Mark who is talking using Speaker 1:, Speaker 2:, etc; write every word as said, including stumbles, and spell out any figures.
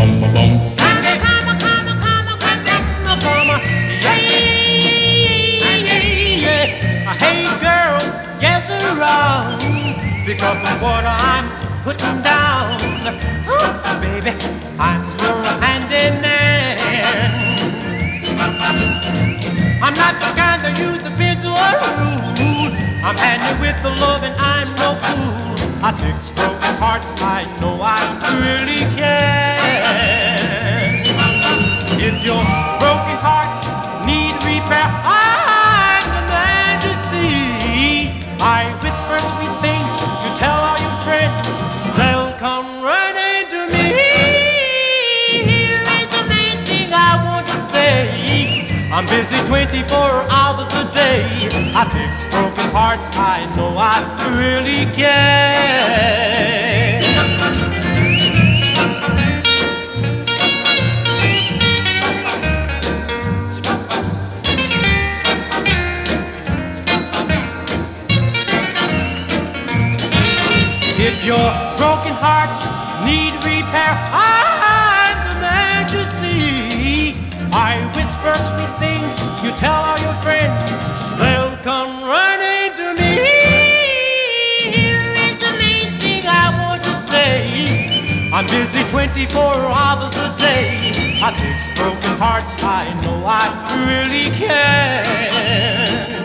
Speaker 1: Because of what I'm putting down, ooh, baby, I'm your handy man. I'm not the kind that use a pencil or a rule. I'm handy with the love and I'm no fool. I fix broken hearts, I know I really can. If your broken hearts need repair, I'm the man to see. I whisper sweet things, you tell all your friends, they'll come running to me. Here is the main thing I want to say. I'm busy twenty-four hours a day. I fix broken hearts, I know I really can. If your broken hearts need repair, I'm the man to see. I whisper sweet things, you tell all your friends, they'll come running to me. Here is the main thing I want to say. I'm busy twenty-four hours a day. I fix broken hearts, I know I really can.